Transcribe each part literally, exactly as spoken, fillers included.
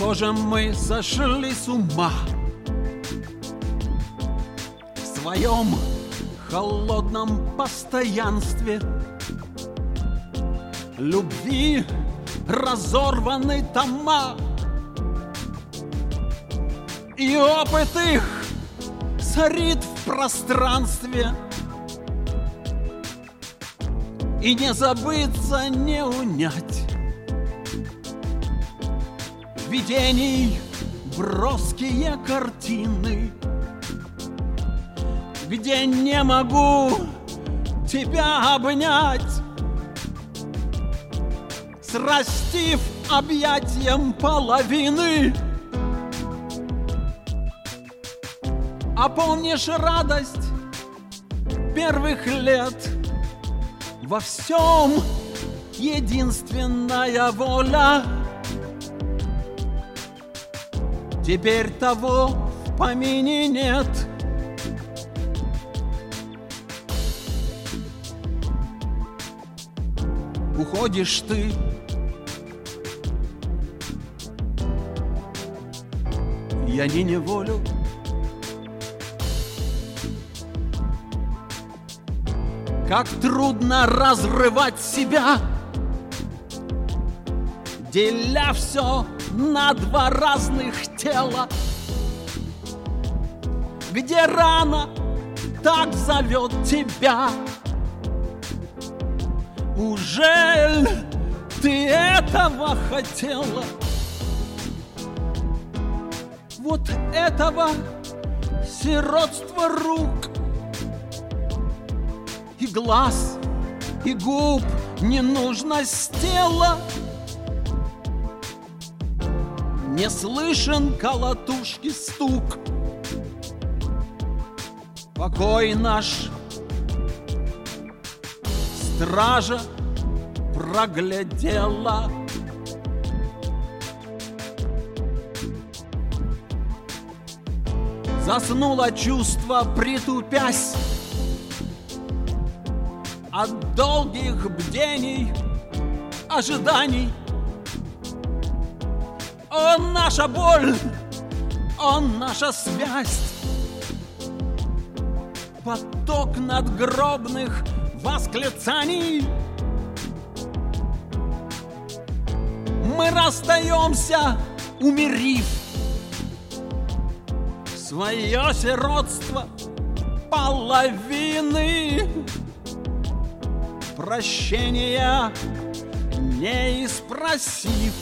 Похоже, мы сошли с ума в своем холодном постоянстве. Любви разорваны тома, и опыт их царит в пространстве. И не забыться, не унять видений броские картины, где не могу тебя обнять, срастив объятием половины. А помнишь радость первых лет? Во всем единственная воля. Теперь того в помине нет. Уходишь ты, я не неволю. Как трудно разрывать себя, деля все на два разных тела, где рана так зовет тебя. Ужель ты этого хотела? Вот этого сиротства рук и глаз, и губ, ненужность тела. Не слышен колотушки стук. Покой наш стража проглядела. Заснуло чувство, притупясь от долгих бдений, ожиданий. О, наша боль, о, наша связь, поток надгробных восклицаний. Мы расстаемся, умерив свое сиротство половины. Прощения не испросив,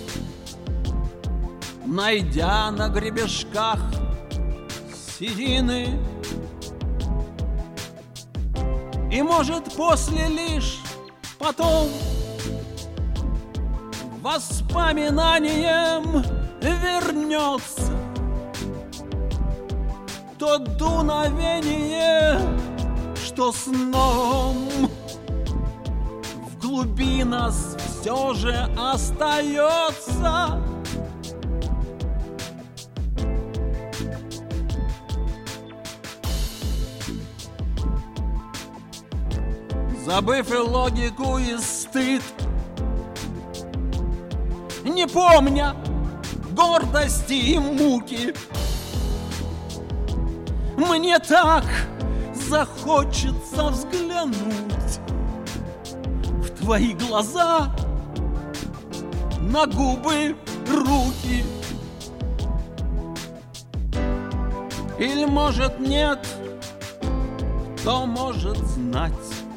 найдя на гребешках седины. И, может, после лишь потом воспоминанием вернется то дуновение, что сном в глуби нас все же остается. Забыв и логику, и стыд, не помня гордости и муки, мне так захочется взглянуть в твои глаза, на губы, руки. Или, может, нет, кто может знать.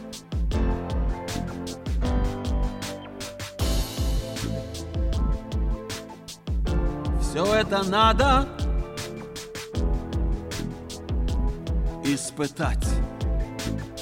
Все это надо испытать.